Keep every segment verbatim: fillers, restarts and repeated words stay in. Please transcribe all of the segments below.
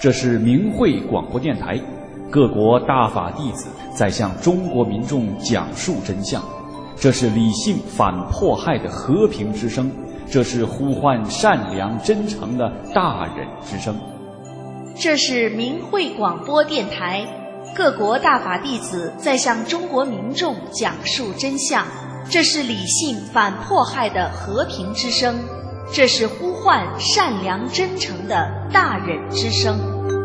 这是明慧广播电台，各国大法弟子在向中国民众讲述真相。这是理性反迫害的和平之声，这是呼唤善良真诚的大忍之声。 这是明慧广播电台，各国大法弟子在向中国民众讲述真相。这是理性反迫害的和平之声，这是呼唤善良真诚的大忍之声。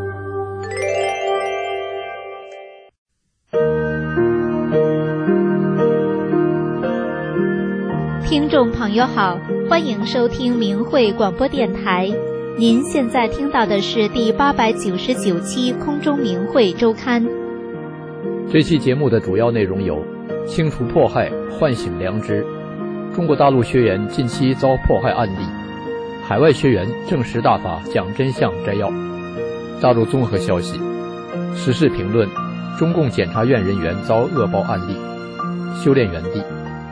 听众朋友好，欢迎收听明慧广播电台。您现在听到的是第八百九十九期空中明慧周刊。 这期节目的主要内容有：清除迫害，唤醒良知；中国大陆学员近期遭迫害案例；海外学员证实大法讲真相摘要；大陆综合消息；时事评论；中共检察院人员遭恶报案例；修炼园地。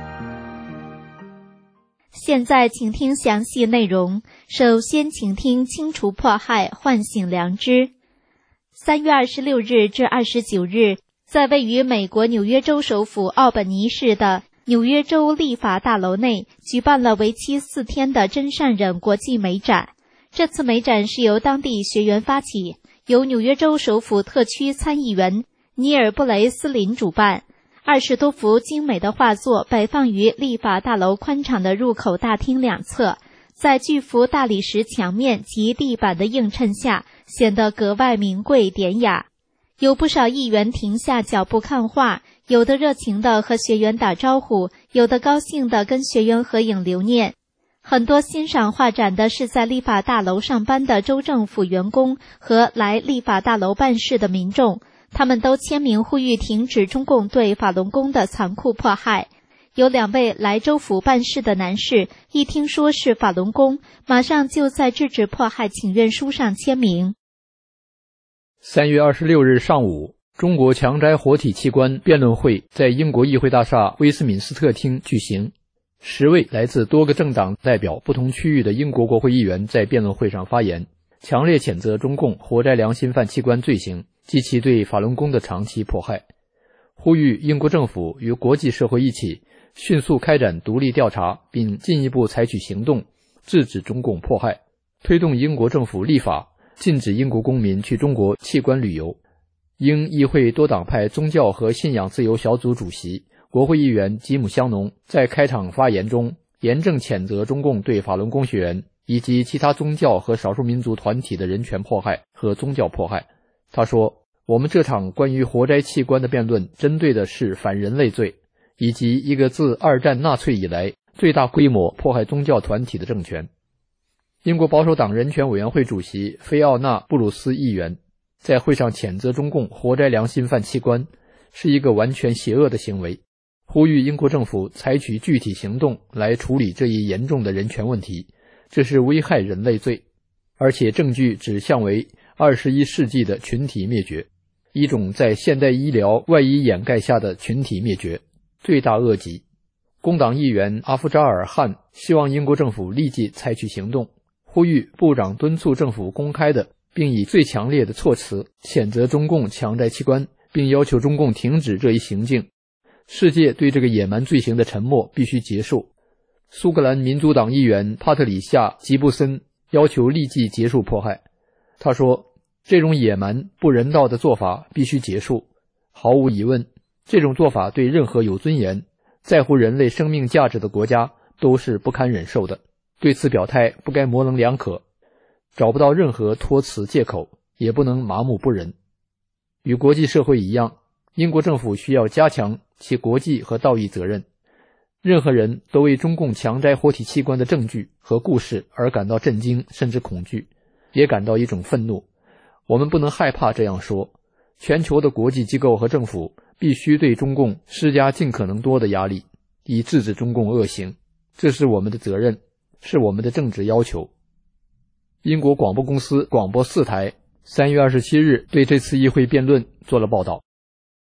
现在请听详细内容。首先请听清除迫害，唤醒良知。三月二十六日至二十九日，在位于美国纽约州首府奥本尼市的纽约州立法大楼内举办了为期四天的真善忍国际美展。这次美展是由当地学员发起，由纽约州首府特区参议员尼尔·布雷斯林主办。二十多幅精美的画作摆放于立法大楼宽敞的入口大厅两侧，在巨幅大理石墙面及地板的映衬下，显得格外名贵典雅。有不少议员停下脚步看画，有的热情地和学员打招呼，有的高兴地跟学员合影留念。很多欣赏画展的是在立法大楼上班的州政府员工和来立法大楼办事的民众，他们都签名呼吁停止中共对法轮功的残酷迫害。有两位来州府办事的男士，一听说是法轮功，马上就在制止迫害请愿书上签名。 三月二十六日上午，中国强摘活体器官辩论会在英国议会大厦威斯敏斯特厅举行。十位来自多个政党代表不同区域的英国国会议员在辩论会上发言，强烈谴责中共活摘良心犯器官罪行及其对法轮功的长期迫害，呼吁英国政府与国际社会一起迅速开展独立调查，并进一步采取行动制止中共迫害，推动英国政府立法禁止英国公民去中国器官旅游。英议会多党派宗教和信仰自由小组主席国会议员吉姆香农在开场发言中严正谴责中共对法轮功学员以及其他宗教和少数民族团体的人权迫害和宗教迫害。他说，我们这场关于活摘器官的辩论针对的是反人类罪，以及一个自二战纳粹以来最大规模迫害宗教团体的政权。英国保守党人权委员会主席菲奥娜·布鲁斯议员在会上谴责中共活摘良心犯器官是一个完全邪恶的行为，呼吁英国政府采取具体行动来处理这一严重的人权问题，这是危害人类罪，而且证据指向为二十一世纪的群体灭绝，一种在现代医疗外衣掩盖下的群体灭绝，罪大恶极。工党议员阿夫扎尔汗希望英国政府立即采取行动，呼吁部长敦促政府公开的并以最强烈的措辞谴责中共强摘器官，并要求中共停止这一行径。世界对这个野蛮罪行的沉默必须结束。苏格兰民主党议员帕特里夏·吉布森要求立即结束迫害。他说，这种野蛮不人道的做法必须结束。毫无疑问，这种做法对任何有尊严、在乎人类生命价值的国家都是不堪忍受的。对此表态不该模棱两可，找不到任何托词借口，也不能麻木不仁。与国际社会一样，英国政府需要加强其国际和道义责任。任何人都为中共强摘活体器官的证据和故事而感到震惊甚至恐惧，也感到一种愤怒。我们不能害怕这样说，全球的国际机构和政府必须对中共施加尽可能多的压力，以制止中共恶行，这是我们的责任，是我们的政治要求。英国广播公司广播四台三月二十七日对这次议会辩论做了报道。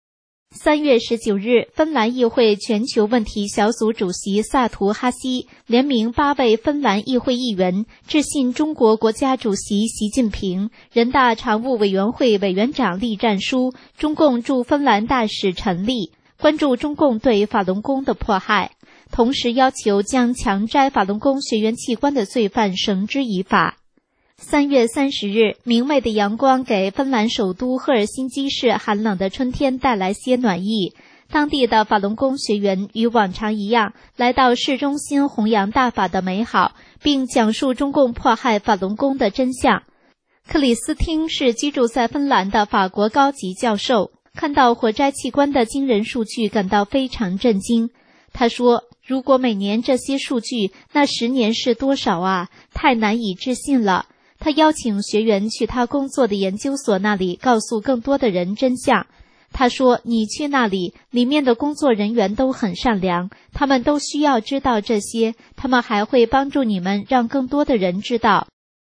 三月十九日，芬兰议会全球问题小组主席萨图哈西联名八位芬兰议会议员致信中国国家主席习近平、人大常务委员会委员长栗战书、中共驻芬兰大使陈立，关注中共对法轮功的迫害，同时要求将强摘法轮功学员器官的罪犯绳之以法。三月三十日，明媚的阳光给芬兰首都赫尔辛基市寒冷的春天带来些暖意。当地的法轮功学员与往常一样，来到市中心弘扬大法的美好，并讲述中共迫害法轮功的真相。克里斯汀是居住在芬兰的法国高级教授，看到活摘器官的惊人数据感到非常震惊。他说，如果每年这些数据，那十年是多少啊？太难以置信了。他邀请学员去他工作的研究所那里，告诉更多的人真相。他说，你去那里，里面的工作人员都很善良，他们都需要知道这些，他们还会帮助你们让更多的人知道。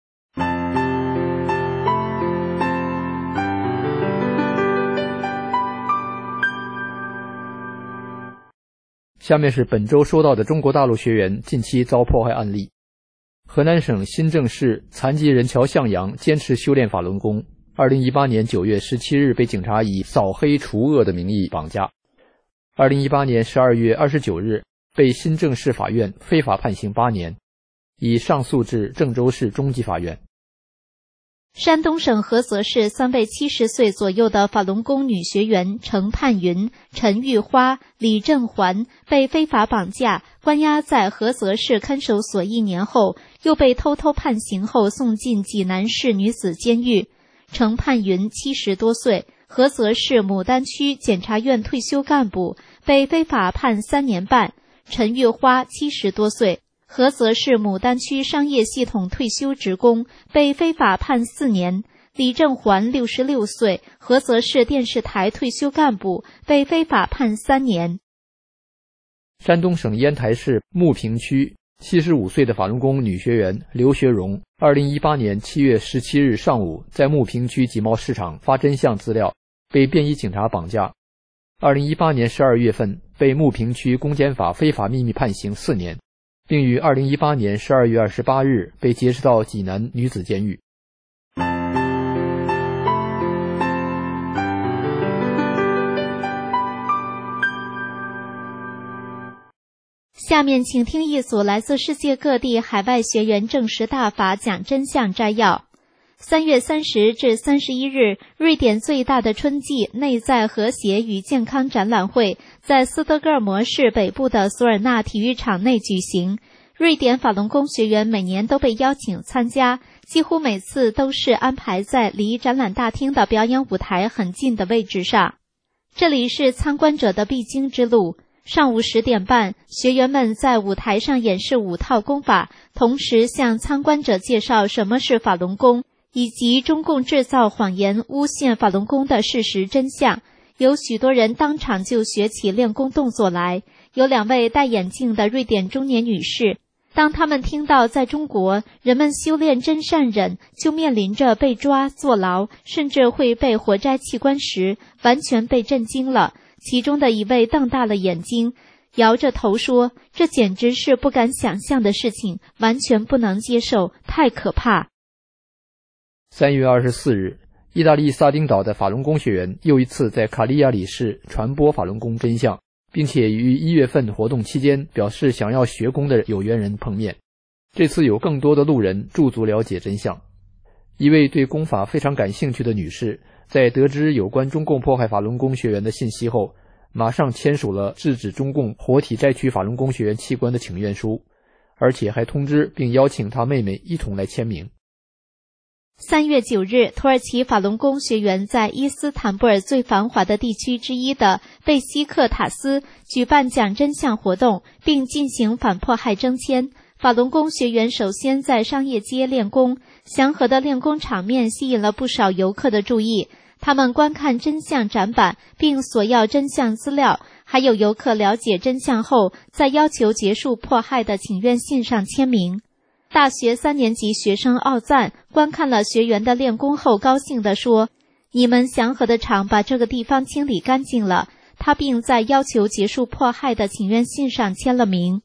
下面是本周收到的中国大陆学员近期遭迫害案例。河南省新郑市残疾人乔向阳坚持修炼法轮功，二零一八年九月十七日被警察以扫黑除恶的名义绑架。二零一八年十二月二十九日被新郑市法院非法判刑八年，已上诉至郑州市中级法院。 山东省菏泽市三位七十岁左右的法轮功女学员程盼云、陈玉花、李振环被非法绑架，关押在菏泽市看守所一年后，又被偷偷判刑后送进济南市女子监狱。程盼云七十多岁，菏泽市牡丹区检察院退休干部，被非法判三年半；陈玉花七十多岁，菏泽市牡丹区商业系统退休职工，被非法判四年；李振环六十六岁，菏泽市电视台退休干部，被非法判三年。 山东省烟台市牟平区七十五岁的法轮功女学员刘学荣，二零一八年七月十七日上午在牟平区集贸市场发真相资料，被便衣警察绑架。二零一八年十二月份被牟平区公检法非法秘密判刑四年，并于二零一八年十二月二十八日被劫持到济南女子监狱。 下面请听一组来自世界各地海外学员证实大法讲真相摘要。三月三十至三十一日，瑞典最大的春季内在和谐与健康展览会在斯德哥尔摩市北部的索尔纳体育场内举行。瑞典法轮功学员每年都被邀请参加，几乎每次都是安排在离展览大厅的表演舞台很近的位置上。这里是参观者的必经之路。上午十点半，学员们在舞台上演示五套功法，同时向参观者介绍什么是法轮功，以及中共制造谎言诬陷法轮功的事实真相。有许多人当场就学起练功动作来。有两位戴眼镜的瑞典中年女士，当他们听到在中国人们修炼真善忍就面临着被抓、坐牢，甚至会被活摘器官时，完全被震惊了。其中的一位瞪大了眼睛，摇着头说，这简直是不敢想象的事情，完全不能接受，太可怕。 三月二十四日，意大利萨丁岛的法轮功学员又一次在卡利亚里市传播法轮功真相，并且于一月份活动期间表示想要学功的有缘人碰面。这次有更多的路人驻足了解真相。一位对功法非常感兴趣的女士，在得知有关中共迫害法轮功学员的信息后，马上签署了制止中共活体摘取法轮功学员器官的请愿书，而且还通知并邀请她妹妹一同来签名。 三月九日，土耳其法轮功学员在伊斯坦布尔最繁华的地区之一的贝西克塔斯举办讲真相活动，并进行反迫害征签。法轮功学员首先在商业街练功，祥和的练功场面吸引了不少游客的注意。他们观看真相展板，并索要真相资料，还有游客了解真相后，在要求结束迫害的请愿信上签名。大学三年级学生奥赞观看了学员的练功后，高兴地说：“你们祥和的场把这个地方清理干净了。” 他并在要求结束迫害的请愿信上签了名。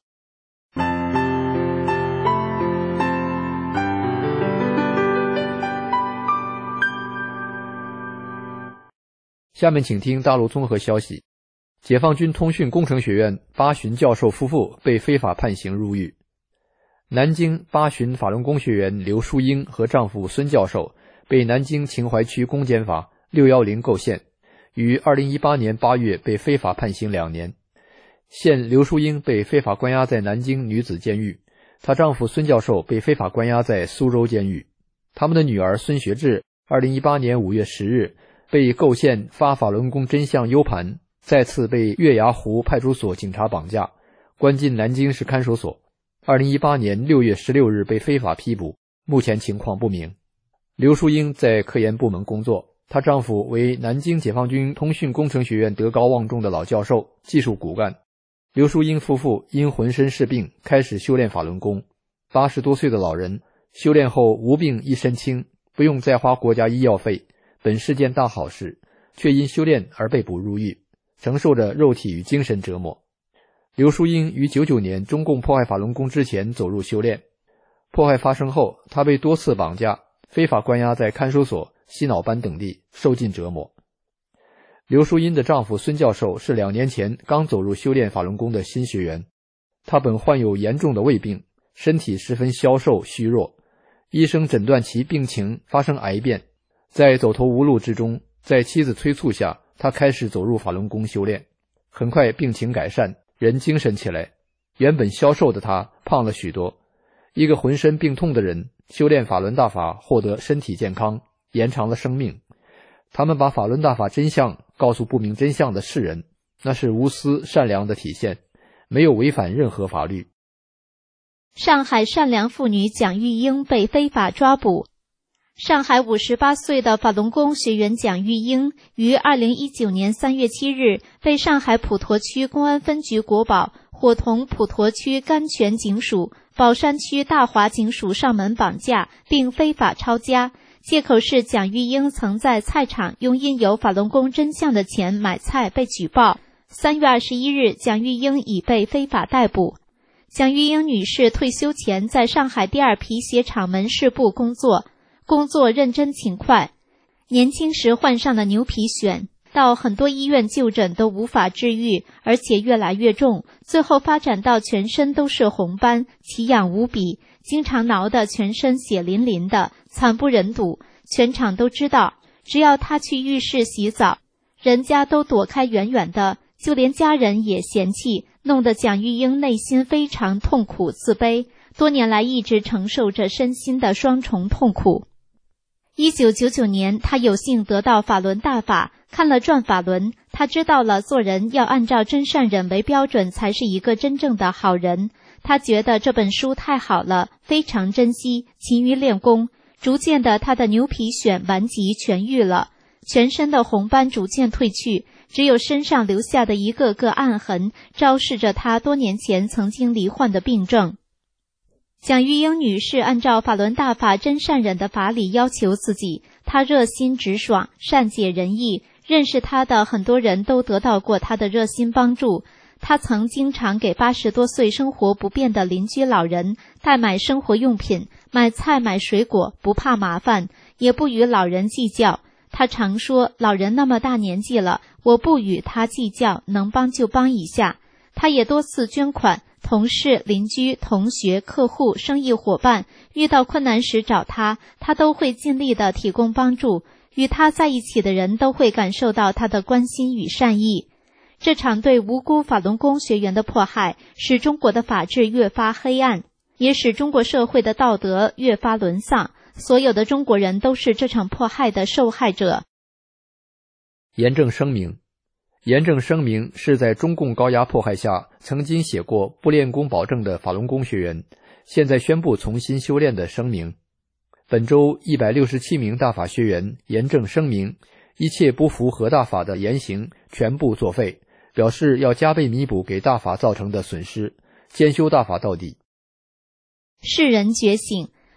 下面请听大陆综合消息。解放军通讯工程学院巴巡教授夫妇被非法判刑入狱。南京巴巡法轮功学员刘淑英和丈夫孙教授被南京秦淮区公检法六一零构陷，于二零一八年八月被非法判刑两年。现刘淑英被非法关押在南京女子监狱，她丈夫孙教授被非法关押在苏州监狱。他们的女儿孙学志二零一八年五月十日被构陷发法轮功真相 U 盘，再次被月牙湖派出所警察绑架，关进南京市看守所。二零一八年六月十六日被非法批捕，目前情况不明。刘淑英在科研部门工作，她丈夫为南京解放军通讯工程学院德高望重的老教授，技术骨干。刘淑英夫妇因浑身是病开始修炼法轮功。八十多岁的老人修炼后无病一身轻，不用再花国家医药费，本是件大好事，却因修炼而被捕入狱，承受着肉体与精神折磨。刘淑英于九九年中共迫害法轮功之前走入修炼，迫害发生后，她被多次绑架，非法关押在看守所、洗脑班等地，受尽折磨。刘淑英的丈夫孙教授是两年前刚走入修炼法轮功的新学员，他本患有严重的胃病，身体十分消瘦虚弱，医生诊断其病情发生癌变。在走投无路之中，在妻子催促下，他开始走入法轮功修炼。很快病情改善，人精神起来。原本消瘦的他胖了许多。一个浑身病痛的人修炼法轮大法，获得身体健康，延长了生命。他们把法轮大法真相告诉不明真相的世人，那是无私善良的体现，没有违反任何法律。 上海善良妇女蒋玉英被非法抓捕。上海五十八岁的法轮功学员蒋玉英于二零一九年三月七日被上海普陀区公安分局国保伙同普陀区甘泉警署、宝山区大华警署上门绑架，并非法抄家，借口是蒋玉英曾在菜场用印有法轮功真相的钱买菜被举报。三月二十一日，蒋玉英已被非法逮捕。蒋玉英女士退休前在上海第二皮鞋厂门市部工作，工作认真勤快。年轻时患上的牛皮癣，到很多医院就诊都无法治愈，而且越来越重，最后发展到全身都是红斑，奇痒无比，经常挠得全身血淋淋的，惨不忍睹。全场都知道，只要她去浴室洗澡，人家都躲开远远的，就连家人也嫌弃，弄得蒋玉英内心非常痛苦自卑，多年来一直承受着身心的双重痛苦。一九九九年，他有幸得到法轮大法，看了转法轮，他知道了做人要按照真善忍为标准才是一个真正的好人。他觉得这本书太好了，非常珍惜，勤于练功。逐渐的，他的牛皮癣顽疾痊愈了，全身的红斑逐渐褪去，只有身上留下的一个个暗痕，昭示着他多年前曾经罹患的病症。蒋玉英女士按照法轮大法真善忍的法理要求自己，她热心直爽，善解人意，认识她的很多人都得到过她的热心帮助。她曾经常给八十多岁生活不便的邻居老人代买生活用品，买菜买水果，不怕麻烦，也不与老人计较。她常说，老人那么大年纪了，我不与他计较，能帮就帮一下。她也多次捐款，同事、邻居、同学、客户、生意伙伴遇到困难时找他，他都会尽力的提供帮助。与他在一起的人都会感受到他的关心与善意。这场对无辜法轮功学员的迫害，使中国的法治越发黑暗，也使中国社会的道德越发沦丧。所有的中国人都是这场迫害的受害者。 严正声明。严正声明是在中共高压迫害下曾经写过不练功保证的法轮功学员，现在宣布重新修炼的声明。本周一百六十七名大法学员严正声明，一切不符合大法的言行全部作废，表示要加倍弥补给大法造成的损失，兼修大法到底。 世人觉醒，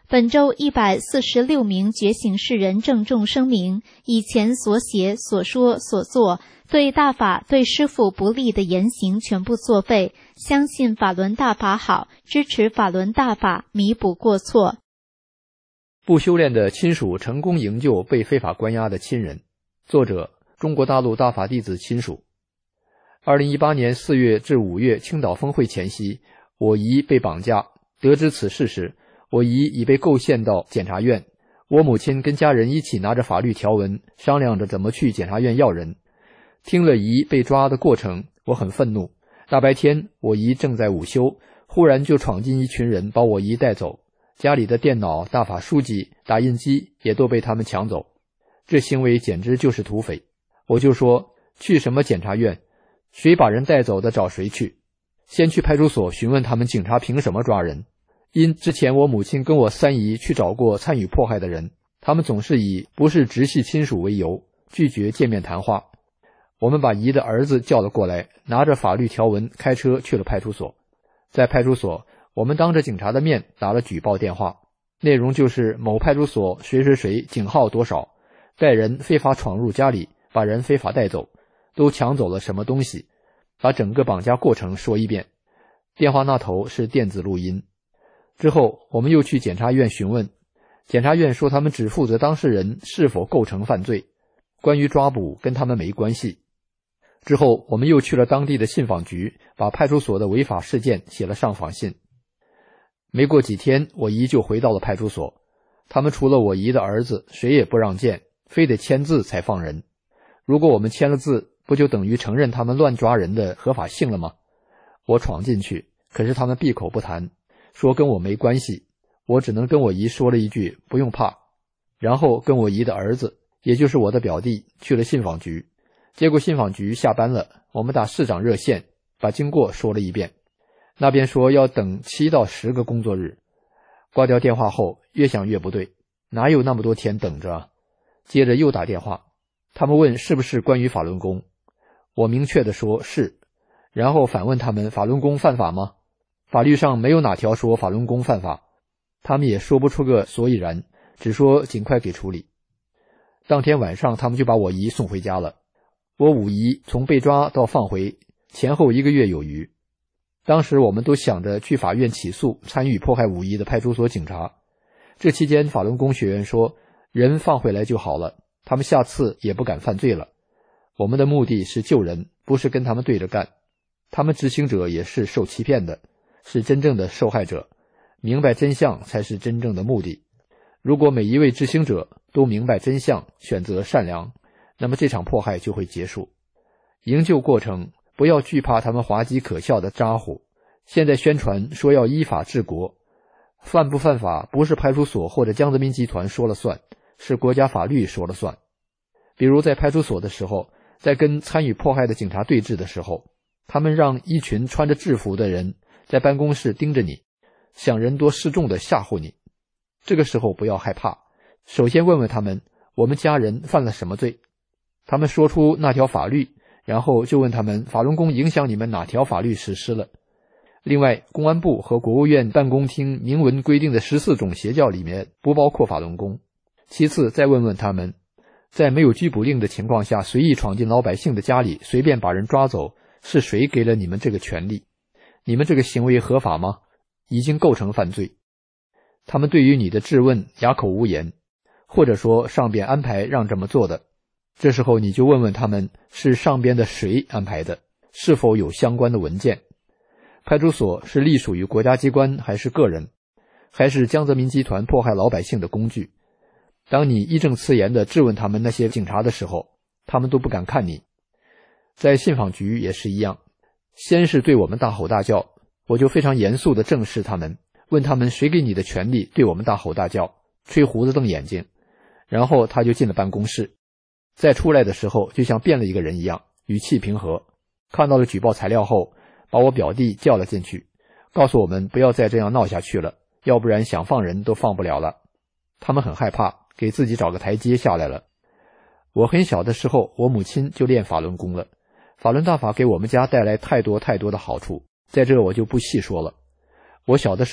本州一百四十六名觉醒世人郑重声明，以前所写、所说、所做对大法、对师父不利的言行全部作废，相信法轮大法好，支持法轮大法，弥补过错。 不修炼的亲属成功营救被非法关押的亲人。作者：中国大陆大法弟子亲属。二零一八年四月至五月青岛峰会前夕，我姨被绑架，得知此事时，我姨已被构陷到检察院。我母亲跟家人一起拿着法律条文，商量着怎么去检察院要人。听了姨被抓的过程，我很愤怒。大白天，我姨正在午休，忽然就闯进一群人，把我姨带走。家里的电脑、大法书籍、打印机也都被他们抢走。这行为简直就是土匪。我就说，去什么检察院？谁把人带走的找谁去。先去派出所询问他们警察凭什么抓人。因之前我母亲跟我三姨去找过参与迫害的人，他们总是以不是直系亲属为由，拒绝见面谈话。我们把姨的儿子叫了过来，拿着法律条文开车去了派出所。在派出所，我们当着警察的面打了举报电话，内容就是某派出所谁谁谁警号多少，带人非法闯入家里，把人非法带走，都抢走了什么东西，把整个绑架过程说一遍。电话那头是电子录音。之后我们又去检察院询问，检察院说他们只负责当事人是否构成犯罪，关于抓捕跟他们没关系。之后我们又去了当地的信访局，把派出所的违法事件写了上访信。没过几天，我姨就回到了派出所，他们除了我姨的儿子谁也不让见，非得签字才放人。如果我们签了字，不就等于承认他们乱抓人的合法性了吗？我闯进去，可是他们闭口不谈，说跟我没关系。我只能跟我姨说了一句不用怕，然后跟我姨的儿子，也就是我的表弟，去了信访局。结果信访局下班了，我们打市长热线，把经过说了一遍。那边说要等七到十个工作日。挂掉电话后，越想越不对，哪有那么多天等着啊？接着又打电话，他们问是不是关于法轮功，我明确地说是，然后反问他们法轮功犯法吗？法律上没有哪条说法轮功犯法，他们也说不出个所以然，只说尽快给处理。当天晚上他们就把我姨送回家了。我五姨从被抓到放回前后一个月有余。当时我们都想着去法院起诉参与迫害五姨的派出所警察。这期间法轮功学员说人放回来就好了，他们下次也不敢犯罪了。我们的目的是救人，不是跟他们对着干。他们执行者也是受欺骗的，是真正的受害者，明白真相才是真正的目的。如果每一位执行者都明白真相，选择善良，那么这场迫害就会结束。营救过程不要惧怕他们滑稽可笑的咋呼，现在宣传说要依法治国，犯不犯法不是派出所或者江泽民集团说了算，是国家法律说了算。比如在派出所的时候，在跟参与迫害的警察对峙的时候，他们让一群穿着制服的人在办公室盯着你，想人多势众的吓唬你。这个时候不要害怕，首先问问他们，我们家人犯了什么罪？他们说出那条法律，然后就问他们法轮功影响你们哪条法律实施了。另外，公安部和国务院办公厅明文规定的十四种邪教里面不包括法轮功。其次再问问他们，在没有拘捕令的情况下随意闯进老百姓的家里，随便把人抓走，是谁给了你们这个权利？你们这个行为合法吗？已经构成犯罪。他们对于你的质问哑口无言，或者说上边安排让这么做的，这时候你就问问他们是上边的谁安排的，是否有相关的文件。派出所是隶属于国家机关还是个人，还是江泽民集团迫害老百姓的工具？当你义正辞严地质问他们那些警察的时候，他们都不敢看你。在信访局也是一样，先是对我们大吼大叫，我就非常严肃地正视他们，问他们谁给你的权利对我们大吼大叫，吹胡子瞪眼睛。然后他就进了办公室，再出来的时候就像变了一个人一样，语气平和。看到了举报材料后，把我表弟叫了进去，告诉我们不要再这样闹下去了，要不然想放人都放不了了。他们很害怕，给自己找个台阶下来了。我很小的时候，我母亲就练法轮功了，法轮大法给我们家带来太多太多的好处，在这我就不细说了。我小的时候，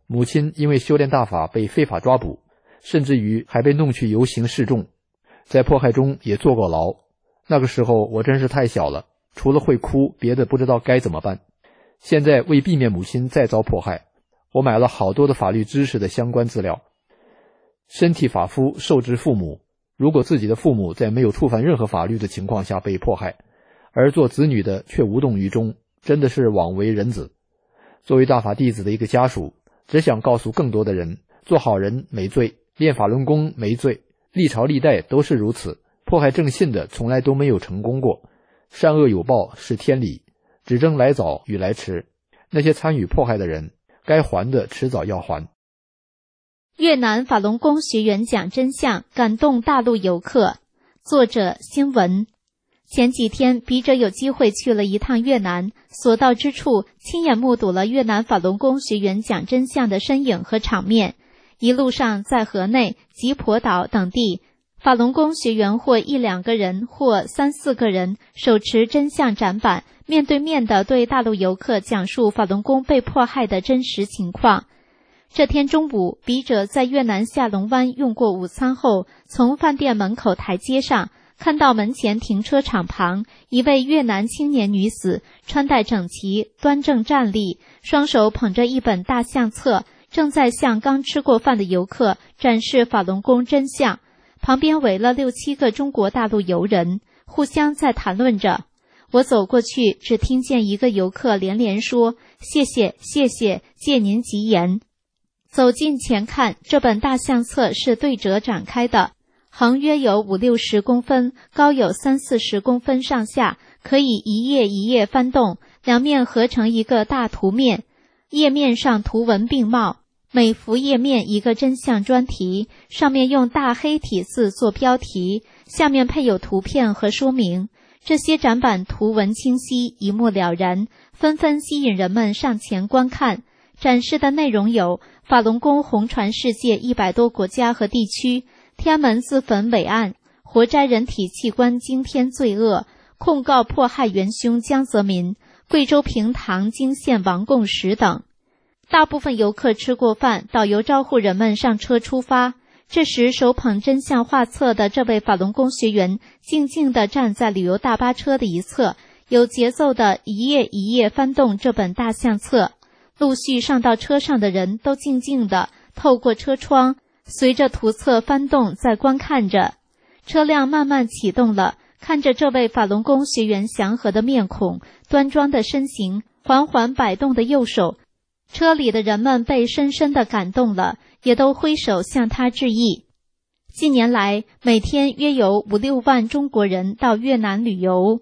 母亲因为修炼大法被非法抓捕，甚至于还被弄去游行示众，在迫害中也坐过牢。那个时候我真是太小了，除了会哭，别的不知道该怎么办。现在为避免母亲再遭迫害，我买了好多的法律知识的相关资料。身体发肤受之父母，如果自己的父母在没有触犯任何法律的情况下被迫害，而做子女的却无动于衷，真的是枉为人子。作为大法弟子的一个家属，只想告诉更多的人，做好人没罪，练法轮功没罪，历朝历代都是如此，迫害正信的从来都没有成功过，善恶有报是天理，只争来早与来迟，那些参与迫害的人，该还的迟早要还。 越南法轮功学员讲真相，感动大陆游客。作者新闻。前几天笔者有机会去了一趟越南，所到之处亲眼目睹了越南法轮功学员讲真相的身影和场面。一路上在河内、吉婆岛等地，法轮功学员或一两个人或三四个人手持真相展板，面对面地对大陆游客讲述法轮功被迫害的真实情况。这天中午，笔者在越南下龙湾用过午餐后，从饭店门口台阶上看到门前停车场旁一位越南青年女子，穿戴整齐，端正站立，双手捧着一本大相册，正在向刚吃过饭的游客展示法轮功真相。旁边围了六七个中国大陆游人，互相在谈论着。我走过去，只听见一个游客连连说：“谢谢，谢谢，借您吉言。”走近前看，这本大相册是对折展开的，横约有五六十公分，高有三四十公分上下，可以一页一页翻动，两面合成一个大图面，页面上图文并茂，每幅页面一个真相专题，上面用大黑体字做标题，下面配有图片和说明。这些展板图文清晰，一目了然，纷纷吸引人们上前观看。展示的内容有法轮功红传世界一百多国家和地区，天安门自焚伟案，活摘人体器官惊天罪恶，控告迫害元凶江泽民，贵州平塘惊现亡共识等。大部分游客吃过饭，导游招呼人们上车出发。这时手捧真相画册的这位法轮功学员静静地站在旅游大巴车的一侧，有节奏地一页一页翻动这本大相册。陆续上到车上的人都静静地透过车窗，随着图册翻动在观看着。车辆慢慢启动了，看着这位法轮功学员祥和的面孔，端庄的身形，缓缓摆动的右手，车里的人们被深深地感动了，也都挥手向他致意。近年来，每天约有五六万中国人到越南旅游。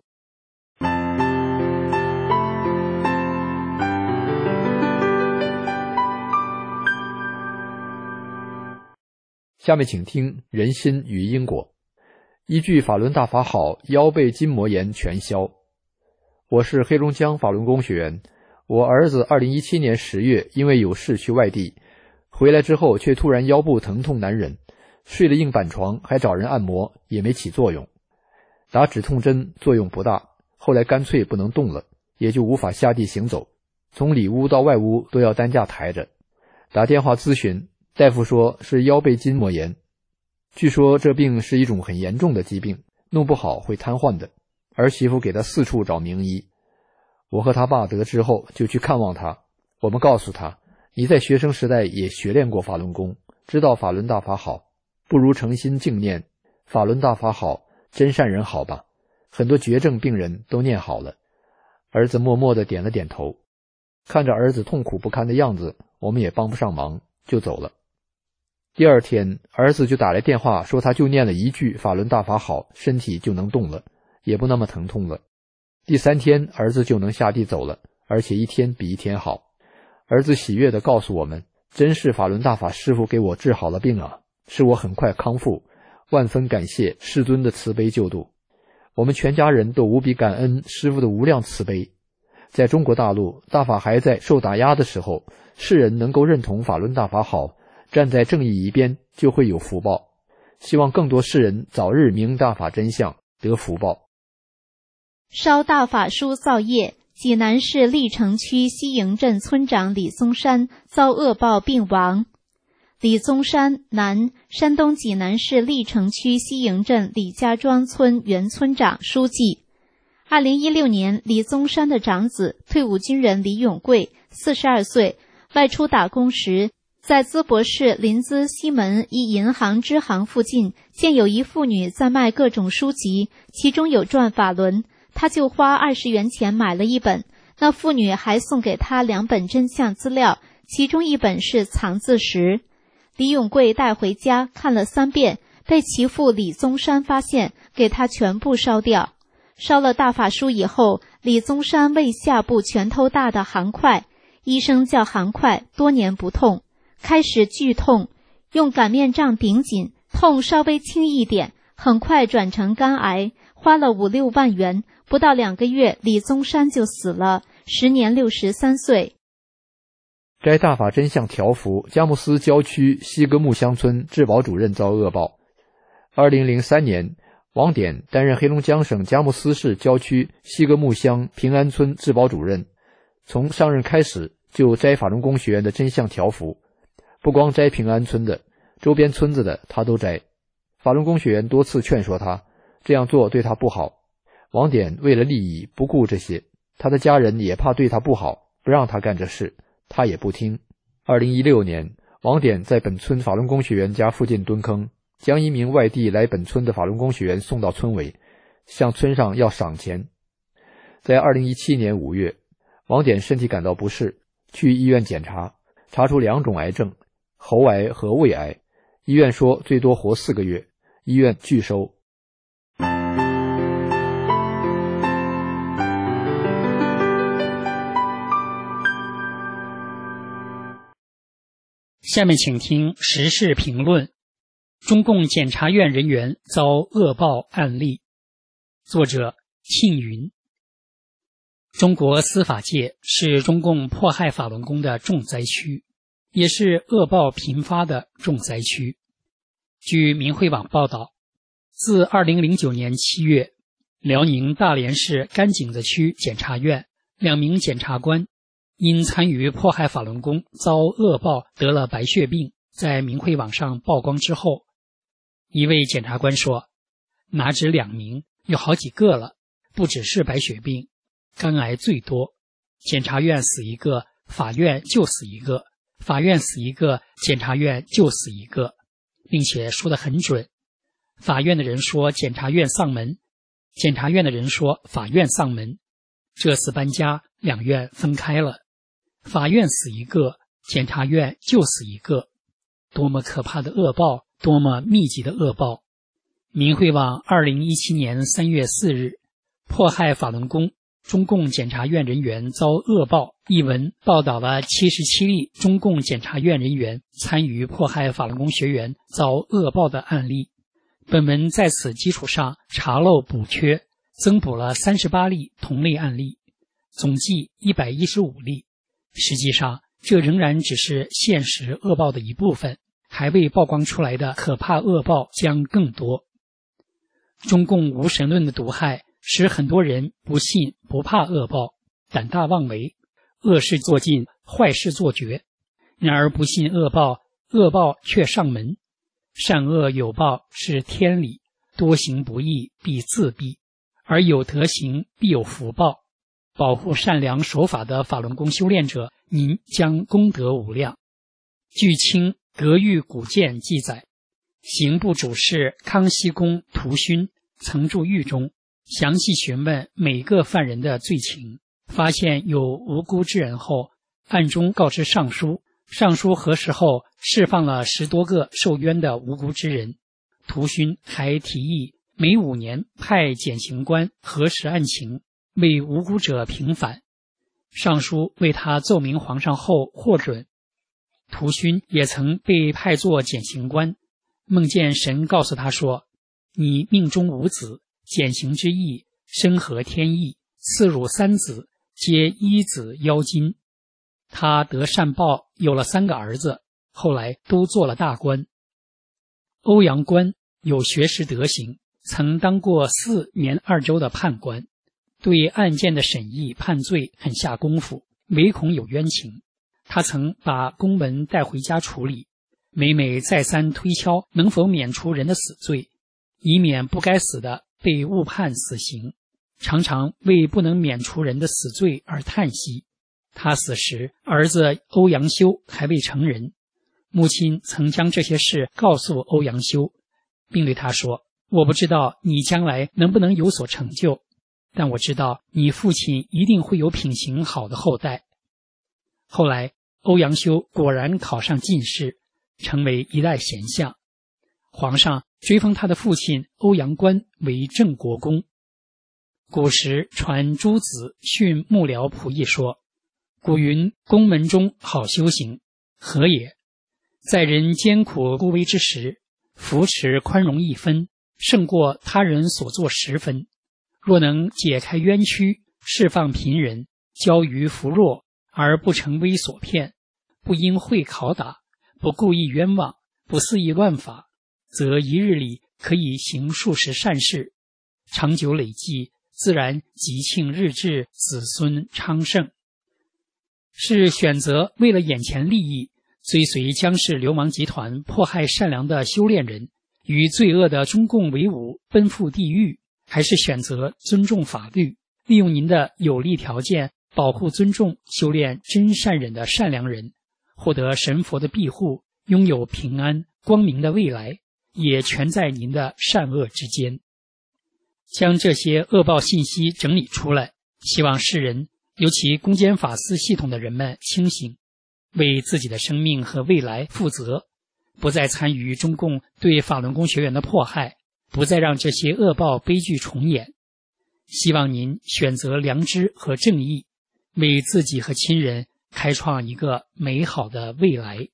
下面请听人心与因果。依据法轮大法好，腰背筋膜炎全消。我是黑龙江法轮功学员，我儿子二零一七年十月因为有事去外地，回来之后却突然腰部疼痛难忍，睡了硬板床，还找人按摩，也没起作用。打止痛针作用不大，后来干脆不能动了，也就无法下地行走，从里屋到外屋都要担架抬着。打电话咨询，大夫说是腰背筋膜炎，据说这病是一种很严重的疾病，弄不好会瘫痪的。儿媳妇给他四处找名医，我和他爸得知后就去看望他。我们告诉他，你在学生时代也学练过法轮功，知道法轮大法好，不如诚心敬念法轮大法好，真善人好吧，很多绝症病人都念好了。儿子默默地点了点头。看着儿子痛苦不堪的样子，我们也帮不上忙，就走了。第二天，儿子就打来电话说他就念了一句法轮大法好，身体就能动了，也不那么疼痛了。第三天，儿子就能下地走了，而且一天比一天好。儿子喜悦地告诉我们，真是法轮大法师父给我治好了病啊，使我很快康复，万分感谢师尊的慈悲救度。我们全家人都无比感恩师父的无量慈悲。在中国大陆，大法还在受打压的时候，世人能够认同法轮大法好，站在正义一边，就会有福报。希望更多世人早日明大法真相，得福报。 烧大法书造业， 济南市历城区西营镇村长李宗山遭恶报病亡。李宗山，男，山东济南市历城区西营镇李家庄村原村长、书记。二零一六年，李宗山的长子退伍军人李永贵，四十二岁，外出打工时，在淄博市临淄西门一银行支行附近，见有一妇女在卖各种书籍，其中有转法轮，他就花二十元钱买了一本。那妇女还送给他两本真相资料，其中一本是藏字石。李永贵带回家看了三遍，被其父李宗山发现，给他全部烧掉。烧了大法书以后，李宗山胃下部拳头大的行块，医生叫行块，多年不痛，开始剧痛，用擀面杖顶紧，痛稍微轻一点，很快转成肝癌，花了五六万元，不到两个月，李宗山就死了，时年六十三岁。 摘大法真相条幅，佳木斯郊区西格木乡村治保主任遭恶报。二零零三年，王典担任黑龙江省佳木斯市郊区西格木乡平安村治保主任，从上任开始就摘法轮功学员的真相条幅，不光摘平安村的，周边村子的他都摘。法轮功学员多次劝说他，这样做对他不好。王典为了利益不顾这些，他的家人也怕对他不好，不让他干这事，他也不听。二零一六年，王典在本村法轮功学员家附近蹲坑，将一名外地来本村的法轮功学员送到村委，向村上要赏钱。在二零一七年五月，王典身体感到不适，去医院检查，查出两种癌症，喉癌和胃癌，医院说最多活四个月，医院拒收。 下面请听时事评论：中共检察院人员遭恶报案例。作者庆云。中国司法界是中共迫害法轮功的重灾区，也是恶报频发的重灾区。据民汇网报道，自二零零九年七月，辽宁大连市甘井子区检察院两名检察官因参与迫害法轮功遭恶报得了白血病，在民汇网上曝光之后，一位检察官说，哪止两名，有好几个了，不只是白血病，肝癌最多，检察院死一个，法院就死一个，法院死一个，检察院就死一个，并且说得很准。法院的人说检察院丧门，检察院的人说法院丧门，这次搬家，两院分开了，法院死一个，检察院就死一个，多么可怕的恶报，多么密集的恶报。民汇网二零一七年三月四日，迫害法轮功，中共检察院人员遭恶报一文报道了七十七例中共检察院人员参与迫害法轮功学员遭恶报的案例。本文在此基础上查漏补缺，增补了三十八例同类案例，总计一百一十五例。实际上，这仍然只是现实恶报的一部分，还未曝光出来的可怕恶报将更多。中共无神论的毒害使很多人不信不怕恶报，胆大妄为，恶事做尽，坏事做绝。然而不信恶报，恶报却上门。善恶有报是天理，多行不义必自毙，而有德行必有福报。保护善良守法的法轮功修炼者，您将功德无量。据清德育古鉴记载，刑部主事康熙公涂勋曾住狱中，详细询问每个犯人的罪情，发现有无辜之人后，暗中告知尚书，尚书核实后释放了十多个受冤的无辜之人。涂勋还提议每五年派检刑官核实案情，为无辜者平反。尚书为他奏明皇上后获准。涂勋也曾被派作检刑官，梦见神告诉他说，你命中无子，检刑之意深合天意，赐汝三子，皆一子妖金。他得善报，有了三个儿子，后来都做了大官。欧阳观有学识德行，曾当过四年二州的判官， 对案件的审议判罪很下功夫，唯恐有冤情。他曾把公文带回家处理，每每再三推敲能否免除人的死罪，以免不该死的被误判死刑，常常为不能免除人的死罪而叹息。他死时，儿子欧阳修还未成人，母亲曾将这些事告诉欧阳修，并对他说：我不知道你将来能不能有所成就，但我知道你父亲一定会有品行好的后代。后来欧阳修果然考上进士，成为一代贤相。皇上追封他的父亲欧阳观为郑国公。古时传诸子训幕僚仆役说：古云宫门中好修行，何也？在人艰苦孤危之时，扶持宽容一分，胜过他人所作十分。若能解开冤屈，释放贫人，教于扶弱，而不成危所骗，不因会拷打，不故意冤枉，不肆意乱法，则一日里可以行数十善事，长久累计，自然吉庆日至，子孙昌盛。是选择为了眼前利益，追随江氏流氓集团迫害善良的修炼人，与罪恶的中共为伍，奔赴地狱，还是选择尊重法律，利用您的有利条件保护尊重修炼真善忍的善良人，获得神佛的庇护，拥有平安光明的未来，也全在您的善恶之间。将这些恶报信息整理出来，希望世人，尤其公检法司系统的人们清醒，为自己的生命和未来负责，不再参与中共对法轮功学员的迫害，不再让这些恶报悲剧重演。希望您选择良知和正义，为自己和亲人开创一个美好的未来。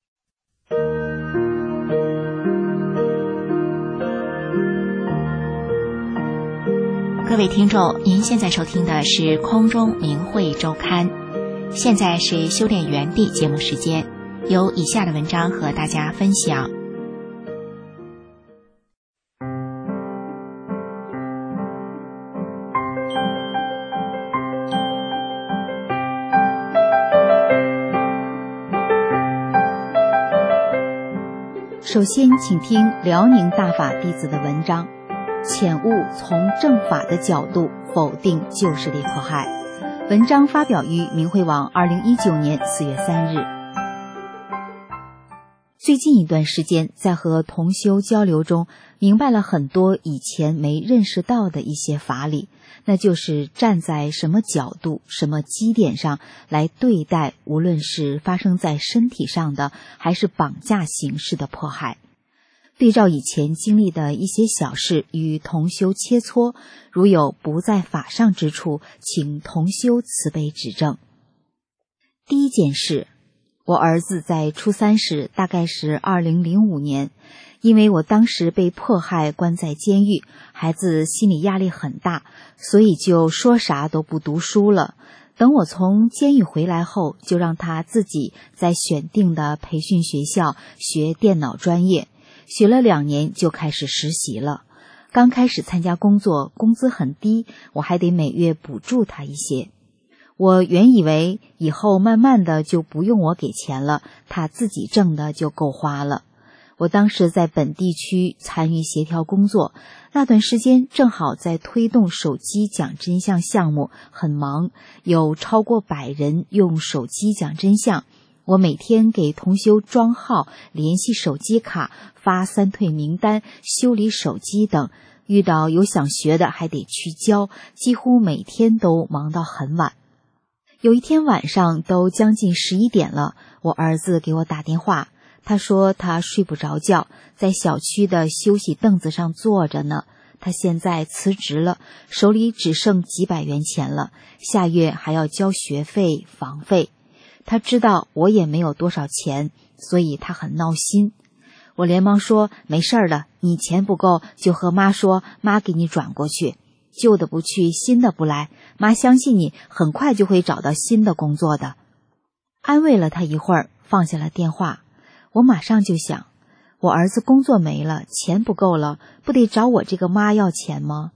各位听众，您现在收听的是空中明慧周刊，现在是修炼园地节目时间，有以下的文章和大家分享。 首先请听辽宁大法弟子的文章，浅悟从正法的角度否定旧势力迫害。文章发表于明慧网二零一九年四月三日。最近一段时间，在和同修交流中，明白了很多以前没认识到的一些法理，那就是站在什么角度、什么基点上来对待，无论是发生在身体上的，还是绑架形式的迫害。对照以前经历的一些小事与同修切磋，如有不在法上之处，请同修慈悲指正。第一件事，我儿子在初三时，大概是二零零五年，因为我当时被迫害关在监狱，孩子心理压力很大，所以就说啥都不读书了。等我从监狱回来后，就让他自己在选定的培训学校学电脑专业，学了两年就开始实习了。刚开始参加工作，工资很低，我还得每月补助他一些。我原以为以后慢慢的就不用我给钱了，他自己挣的就够花了。我当时在本地区参与协调工作，那段时间正好在推动手机讲真相项目，很忙，有超过百人用手机讲真相。我每天给同修装号、联系手机卡、发三退名单、修理手机等，遇到有想学的还得去教，几乎每天都忙到很晚。有一天晚上都将近十一点了，我儿子给我打电话，他说他睡不着觉，在小区的休息凳子上坐着呢。他现在辞职了，手里只剩几百元钱了，下月还要交学费、房费。他知道我也没有多少钱，所以他很闹心。我连忙说没事了，你钱不够就和妈说，妈给你转过去，旧的不去，新的不来，妈相信你很快就会找到新的工作的。安慰了他一会儿，放下了电话。我马上就想，我儿子工作没了，钱不够了，不得找我这个妈要钱吗？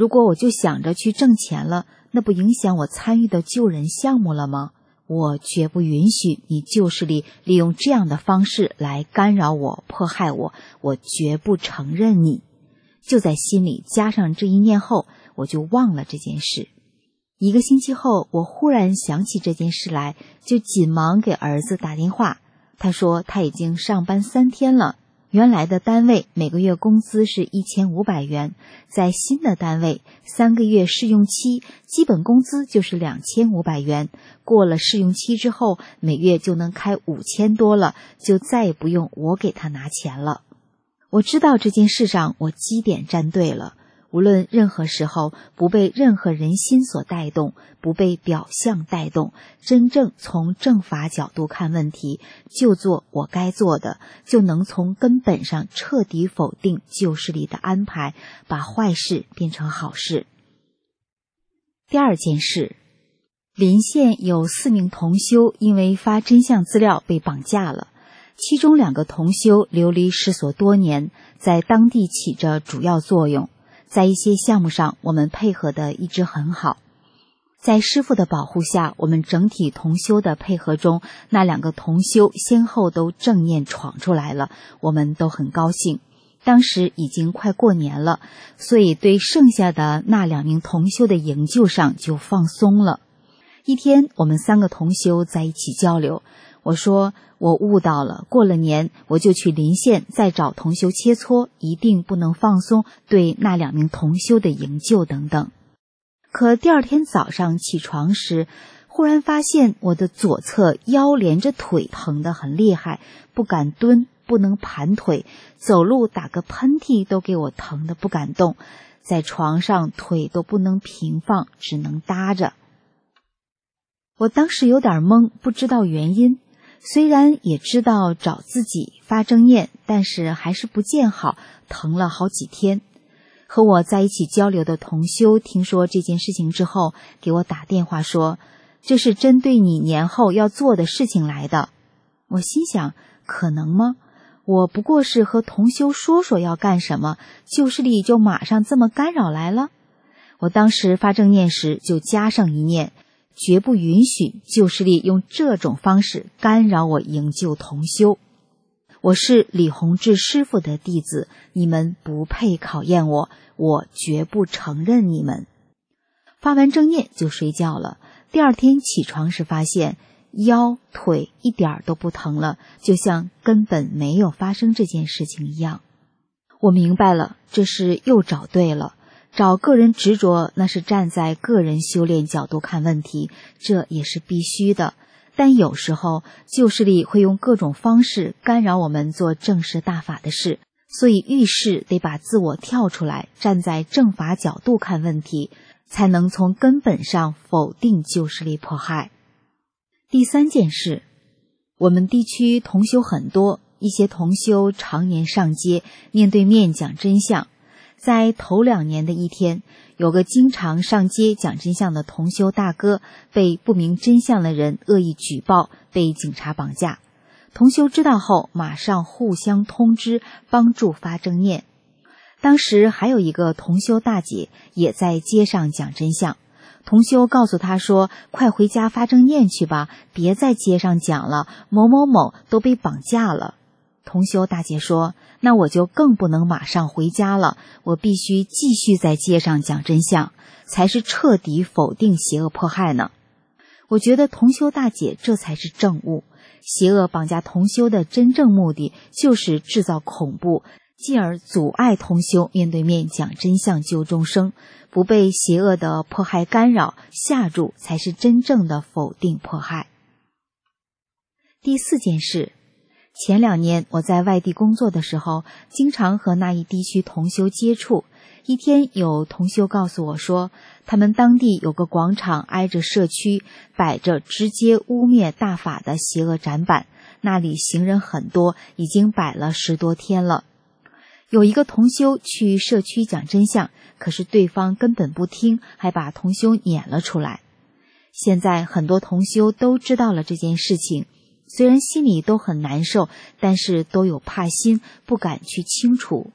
如果我就想着去挣钱了，那不影响我参与的救人项目了吗？我绝不允许你旧势力利用这样的方式来干扰我、迫害我，我绝不承认你。就在心里加上这一念后，我就忘了这件事。一个星期后，我忽然想起这件事来，就紧忙给儿子打电话。他说他已经上班三天了，原来的单位每个月工资是一千五百元，在新的单位三个月试用期，基本工资就是两千五百元，过了试用期之后，每月就能开五千多了，就再也不用我给他拿钱了。我知道这件事上我基点站对了，无论任何时候，不被任何人心所带动，不被表象带动，真正从正法角度看问题，就做我该做的，就能从根本上彻底否定旧势力的安排，把坏事变成好事。第二件事，临县有四名同修因为发真相资料被绑架了，其中两个同修流离失所多年，在当地起着主要作用。在一些项目上，我们配合的一直很好。在师父的保护下，我们整体同修的配合中，那两个同修先后都正念闯出来了，我们都很高兴。当时已经快过年了，所以对剩下的那两名同修的营救上就放松了。一天，我们三个同修在一起交流，我说我悟到了，过了年我就去临县再找同修切磋，一定不能放松对那两名同修的营救等等。可第二天早上起床时，忽然发现我的左侧腰连着腿疼得很厉害，不敢蹲，不能盘腿，走路打个喷嚏都给我疼得不敢动，在床上腿都不能平放，只能搭着。我当时有点懵，不知道原因，虽然也知道找自己发正念，但是还是不见好，疼了好几天。和我在一起交流的同修听说这件事情之后，给我打电话说，这是针对你年后要做的事情来的。我心想，可能吗？我不过是和同修说说要干什么，旧势力就马上这么干扰来了。我当时发正念时就加上一念，绝不允许旧势力用这种方式干扰我营救同修。我是李洪志师父的弟子，你们不配考验我，我绝不承认你们。发完正念就睡觉了，第二天起床时发现腰腿一点都不疼了，就像根本没有发生这件事情一样。我明白了，这是又找对了。找个人执着，那是站在个人修炼角度看问题，这也是必须的。但有时候旧势力会用各种方式干扰我们做正式大法的事，所以遇事得把自我跳出来，站在正法角度看问题，才能从根本上否定旧势力迫害。第三件事，我们地区同修很多，一些同修常年上街面对面讲真相。在头两年的一天，有个经常上街讲真相的同修大哥被不明真相的人恶意举报，被警察绑架。同修知道后，马上互相通知，帮助发正念。当时还有一个同修大姐也在街上讲真相，同修告诉她说，快回家发正念去吧，别在街上讲了，某某某都被绑架了。同修大姐说，那我就更不能马上回家了，我必须继续在街上讲真相，才是彻底否定邪恶迫害呢。我觉得同修大姐这才是正悟，邪恶绑架同修的真正目的就是制造恐怖，进而阻碍同修面对面讲真相救众生，不被邪恶的迫害干扰吓住，才是真正的否定迫害。第四件事，前两年我在外地工作的时候，经常和那一地区同修接触。一天有同修告诉我说，他们当地有个广场挨着社区，摆着直接污蔑大法的邪恶展板，那里行人很多，已经摆了十多天了。有一个同修去社区讲真相，可是对方根本不听，还把同修撵了出来。现在很多同修都知道了这件事情，虽然心里都很难受，但是都有怕心，不敢去清楚。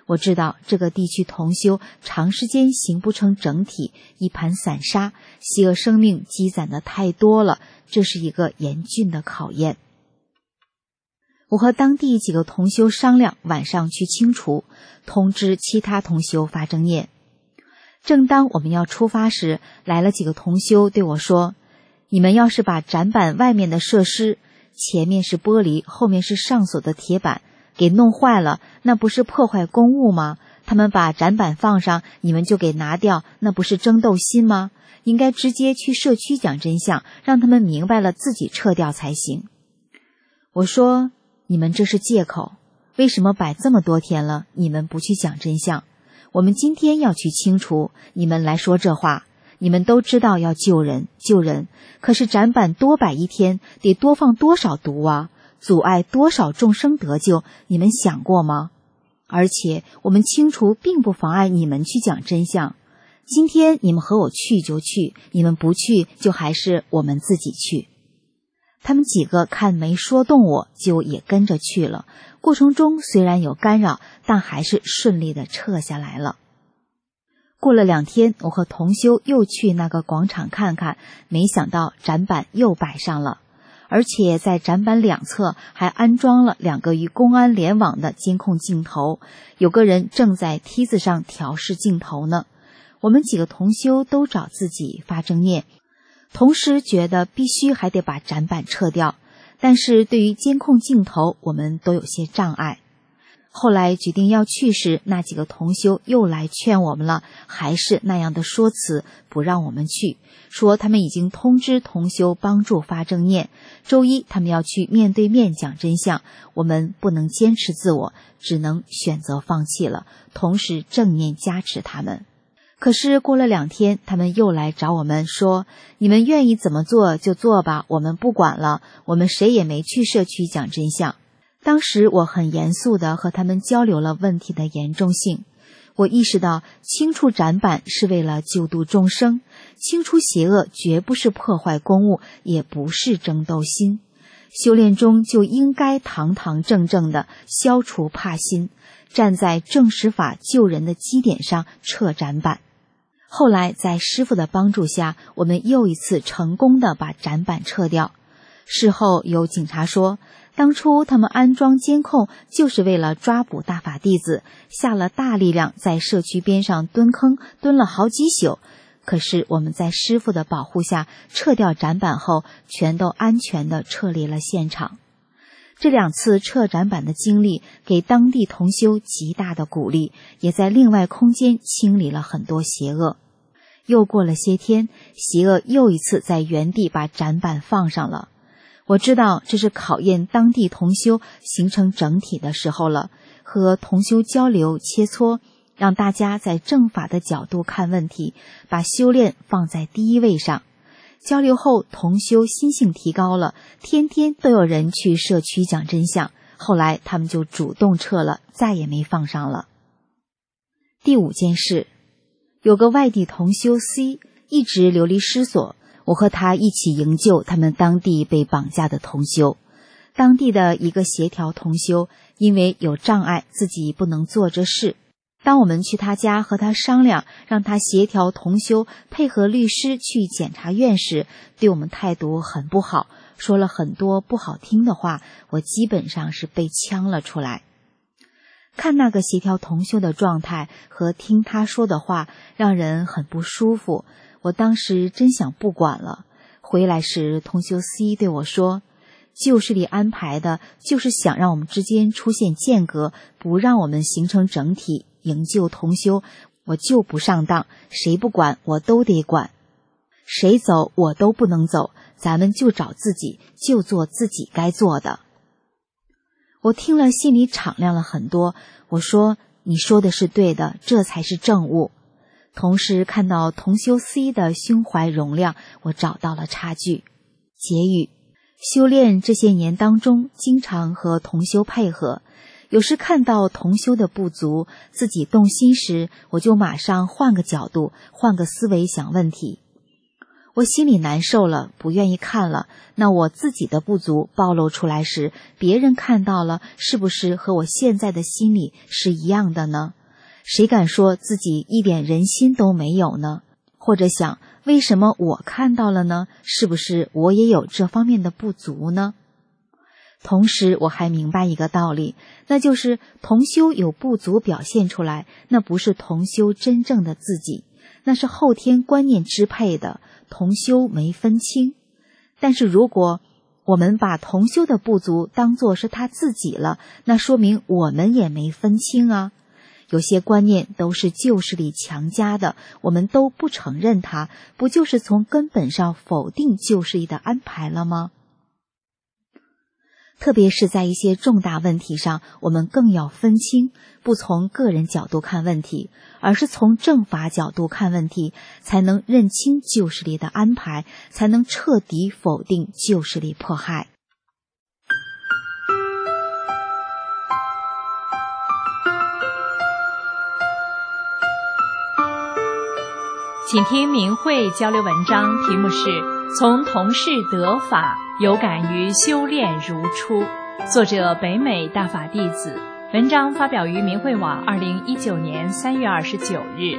我知道这个地区同修长时间形不成整体，一盘散沙，邪恶生命积攒的太多了，这是一个严峻的考验。我和当地几个同修商量，晚上去清除，通知其他同修发正念。正当我们要出发时，来了几个同修对我说，你们要是把展板外面的设施，前面是玻璃，后面是上锁的铁板，给弄坏了，那不是破坏公物吗？他们把展板放上，你们就给拿掉，那不是争斗心吗？应该直接去社区讲真相，让他们明白了自己撤掉才行。我说，你们这是借口，为什么摆这么多天了，你们不去讲真相？我们今天要去清除，你们来说这话，你们都知道要救人救人，可是展板多摆一天，得多放多少毒啊，阻碍多少众生得救，你们想过吗？而且我们清除并不妨碍你们去讲真相，今天你们和我去就去，你们不去就还是我们自己去。他们几个看没说动我，就也跟着去了，过程中虽然有干扰，但还是顺利的撤下来了。过了两天，我和同修又去那个广场看看，没想到展板又摆上了，而且在展板两侧还安装了两个与公安联网的监控镜头，有个人正在梯子上调试镜头呢。我们几个同修都找自己发正念，同时觉得必须还得把展板撤掉，但是对于监控镜头我们都有些障碍。后来决定要去时，那几个同修又来劝我们了，还是那样的说辞，不让我们去，说他们已经通知同修帮助发正念，周一他们要去面对面讲真相，我们不能坚持自我，只能选择放弃了，同时正念加持他们。可是过了两天，他们又来找我们说，你们愿意怎么做就做吧，我们不管了，我们谁也没去社区讲真相。当时我很严肃地和他们交流了问题的严重性，我意识到清除展板是为了救度众生，清除邪恶绝不是破坏公物，也不是争斗心。修炼中就应该堂堂正正地消除怕心，站在正实法救人的基点上撤展板。后来在师父的帮助下，我们又一次成功地把展板撤掉。事后有警察说，当初他们安装监控就是为了抓捕大法弟子，下了大力量在社区边上蹲坑，蹲了好几宿。可是我们在师父的保护下撤掉展板后，全都安全地撤离了现场。这两次撤展板的经历给当地同修极大的鼓励，也在另外空间清理了很多邪恶。又过了些天，邪恶又一次在原地把展板放上了。我知道这是考验当地同修形成整体的时候了，和同修交流切磋，让大家在正法的角度看问题，把修炼放在第一位上。交流后，同修心性提高了，天天都有人去社区讲真相，后来他们就主动撤了，再也没放上了。第五件事，有个外地同修 C 一直流离失所，我和他一起营救他们当地被绑架的同修。当地的一个协调同修因为有障碍，自己不能做这事。当我们去他家和他商量，让他协调同修配合律师去检察院时，对我们态度很不好，说了很多不好听的话，我基本上是被呛了出来。看那个协调同修的状态和听他说的话，让人很不舒服。我当时真想不管了。回来时，同修 C 对我说，旧事里安排的就是想让我们之间出现间隔，不让我们形成整体，营救同修，我就不上当，谁不管我都得管，谁走我都不能走，咱们就找自己，就做自己该做的。我听了心里敞亮了很多，我说你说的是对的，这才是正悟。同时看到同修 C 的胸怀容量，我找到了差距。结语，修炼这些年当中，经常和同修配合，有时看到同修的不足，自己动心时，我就马上换个角度，换个思维想问题。 我心里难受了，不愿意看了，那我自己的不足暴露出来时，别人看到了，是不是和我现在的心里是一样的呢？谁敢说自己一点人心都没有呢？或者想，为什么我看到了呢？是不是我也有这方面的不足呢？同时我还明白一个道理，那就是同修有不足表现出来，那不是同修真正的自己，那是后天观念支配的，同修没分清。但是如果我们把同修的不足当作是他自己了，那说明我们也没分清啊。有些观念都是旧势力强加的，我们都不承认它，不就是从根本上否定旧势力的安排了吗？特别是在一些重大问题上，我们更要分清，不从个人角度看问题，而是从正法角度看问题，才能认清旧势力的安排，才能彻底否定旧势力迫害。 请听明慧交流文章，题目是从同事得法，有感于修炼如初，作者北美大法弟子，文章发表于明慧网二零一九年三月二十九日。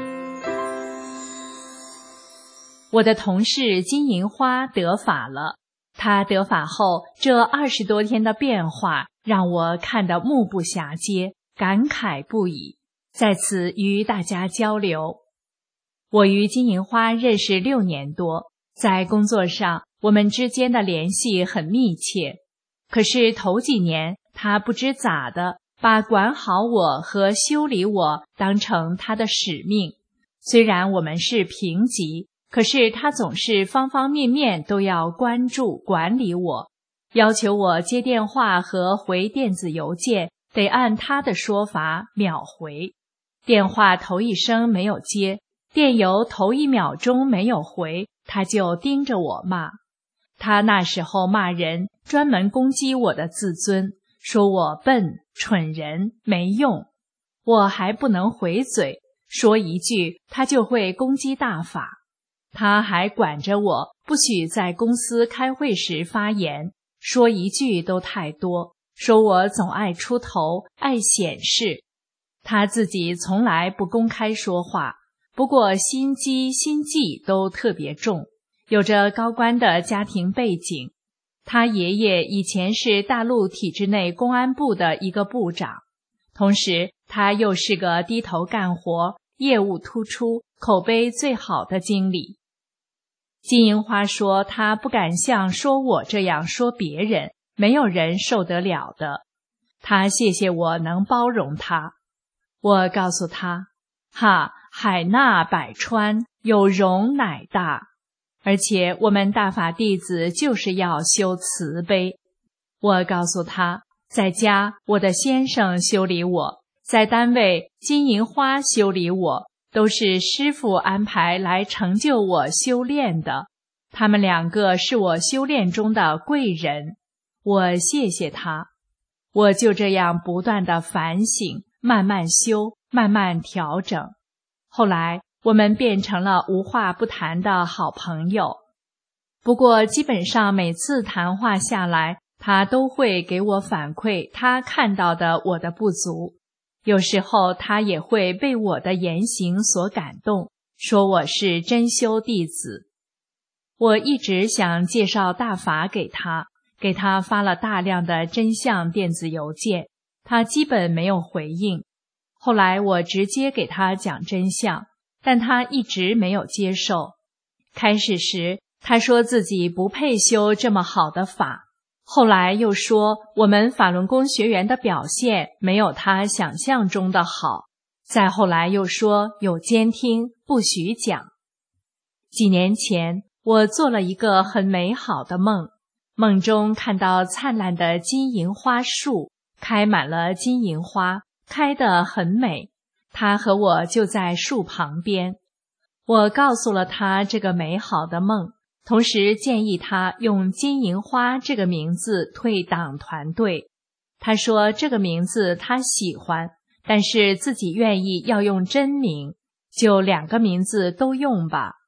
我的同事金银花得法了，他得法后这二十多天的变化让我看得目不暇接，感慨不已，在此与大家交流。我与金银花认识六年多，在工作上我们之间的联系很密切。可是头几年他不知咋的，把管好我和修理我当成他的使命。虽然我们是平级，可是他总是方方面面都要关注管理我，要求我接电话和回电子邮件得按他的说法秒回。电话头一声没有接，电邮头一秒钟没有回，他就盯着我骂。他那时候骂人，专门攻击我的自尊，说我笨、蠢人、没用。我还不能回嘴，说一句他就会攻击大法。他还管着我，不许在公司开会时发言，说一句都太多，说我总爱出头，爱显示。他自己从来不公开说话，不过心机心计都特别重，有着高官的家庭背景。他爷爷以前是大陆体制内公安部的一个部长，同时他又是个低头干活、业务突出、口碑最好的经理。金银花说他不敢像说我这样说别人，没有人受得了的。他谢谢我能包容他。我告诉他，哈，海纳百川，有容乃大。而且我们大法弟子就是要修慈悲。我告诉他，在家我的先生修理我，在单位金银花修理我，都是师父安排来成就我修炼的。他们两个是我修炼中的贵人，我谢谢他。我就这样不断地反省，慢慢修，慢慢调整。后来我们变成了无话不谈的好朋友。不过基本上每次谈话下来，他都会给我反馈他看到的我的不足。有时候他也会被我的言行所感动，说我是真修弟子。我一直想介绍大法给他，给他发了大量的真相电子邮件，他基本没有回应。后来我直接给他讲真相，但他一直没有接受。开始时他说自己不配修这么好的法，后来又说我们法轮功学员的表现没有他想象中的好，再后来又说有监听，不许讲。几年前我做了一个很美好的梦，梦中看到灿烂的金银花树，开满了金银花，开得很美。他和我就在树旁边。我告诉了他这个美好的梦，同时建议他用金银花这个名字退党团队。他说这个名字他喜欢，但是自己愿意要用真名，就两个名字都用吧。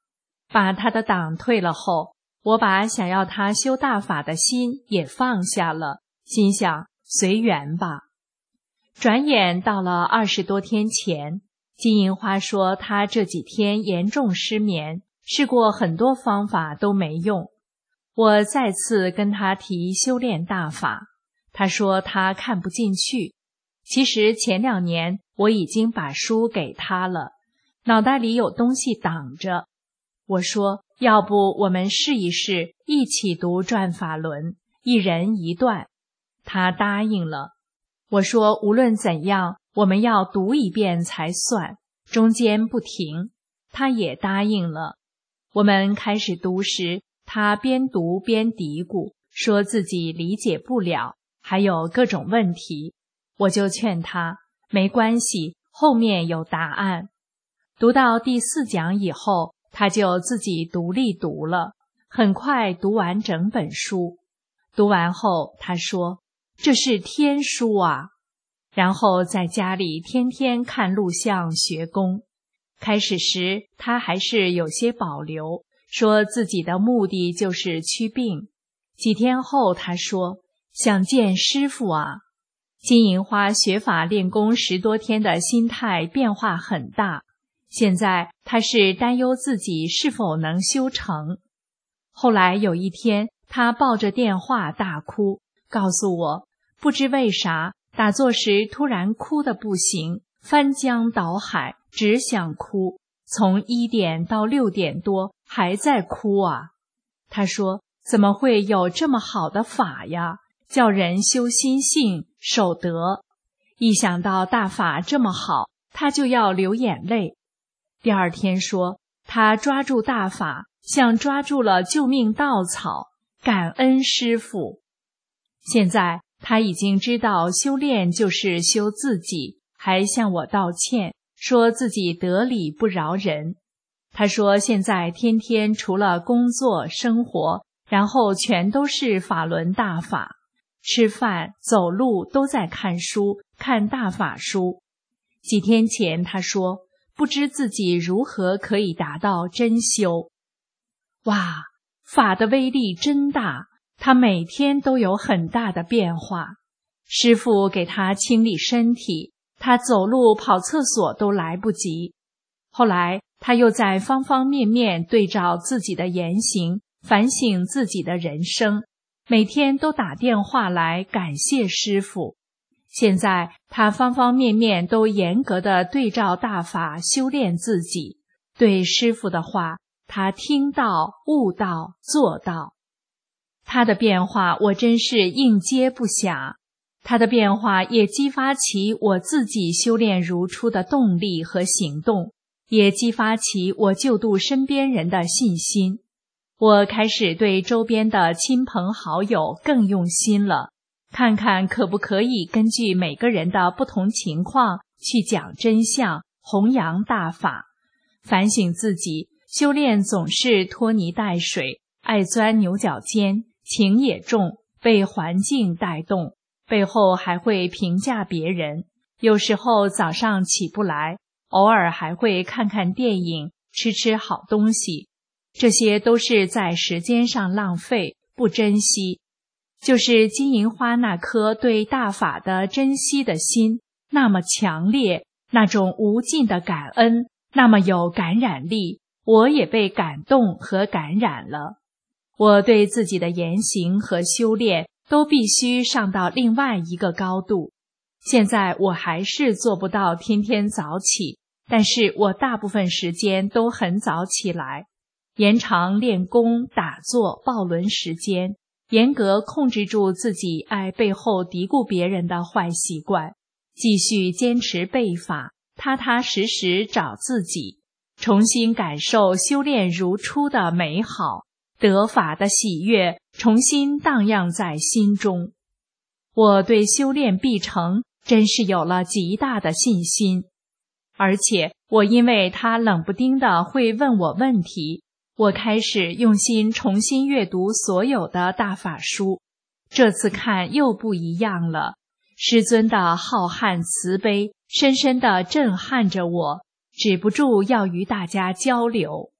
把他的党退了后，我把想要他修大法的心也放下了，心想随缘吧。转眼到了二十多天前，金银花说他这几天严重失眠，试过很多方法都没用。我再次跟他提修炼大法，他说他看不进去。其实前两年我已经把书给他了，脑袋里有东西挡着。我说要不我们试一试，一起读转法轮，一人一段。他答应了。我说无论怎样，我们要读一遍才算，中间不停。他也答应了。我们开始读时，他边读边嘀咕，说自己理解不了，还有各种问题。我就劝他没关系，后面有答案。读到第四讲以后，他就自己独立读了，很快读完整本书。读完后他说这是天书啊，然后在家里天天看录像学功。开始时他还是有些保留，说自己的目的就是祛病。几天后他说想见师父啊。金银花学法练功十多天的心态变化很大，现在他是担忧自己是否能修成。后来有一天他抱着电话大哭，告诉我不知为啥打坐时突然哭得不行，翻江倒海，只想哭，从一点到六点多还在哭啊。他说怎么会有这么好的法呀，叫人修心性守德。一想到大法这么好，他就要流眼泪。第二天说他抓住大法像抓住了救命稻草，感恩师父。现在他已经知道修炼就是修自己，还向我道歉，说自己得理不饶人。他说现在天天除了工作生活，然后全都是法轮大法，吃饭走路都在看书，看大法书。几天前他说不知自己如何可以达到真修。哇，法的威力真大，他每天都有很大的变化。师父给他清理身体，他走路跑厕所都来不及。后来他又在方方面面对照自己的言行，反省自己的人生，每天都打电话来感谢师父。现在他方方面面都严格地对照大法修炼自己，对师父的话他听到悟到做到。他的变化我真是应接不暇，他的变化也激发起我自己修炼如初的动力和行动，也激发起我救度身边人的信心。我开始对周边的亲朋好友更用心了，看看可不可以根据每个人的不同情况去讲真相，弘扬大法。反省自己，修炼总是拖泥带水，爱钻牛角尖，情也重，被环境带动，背后还会评价别人。有时候早上起不来，偶尔还会看看电影，吃吃好东西。这些都是在时间上浪费，不珍惜。就是金银花那颗对大法的珍惜的心那么强烈，那种无尽的感恩那么有感染力，我也被感动和感染了。我对自己的言行和修炼都必须上到另外一个高度。现在我还是做不到天天早起，但是我大部分时间都很早起来，延长练功打坐抱轮时间，严格控制住自己爱背后嘀咕别人的坏习惯，继续坚持背法，踏踏实实找自己，重新感受修炼如初的美好，得法的喜悦重新荡漾在心中。我对修炼必成真是有了极大的信心。而且我因为他冷不丁的会问我问题，我开始用心重新阅读所有的大法书。这次看又不一样了，师尊的浩瀚慈悲深深地震撼着我，止不住要与大家交流。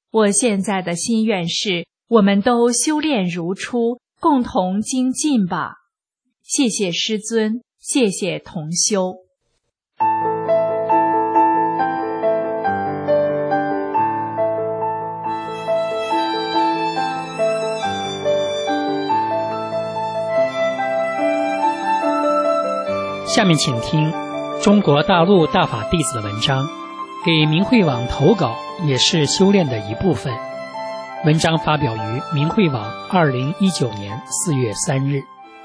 我现在的心愿是，我们都修炼如初，共同精进吧。谢谢师尊，谢谢同修。 下面请听中国大陆大法弟子的文章，给明慧网投稿也是修炼的一部分。文章发表于明慧网二零一九年四月三日。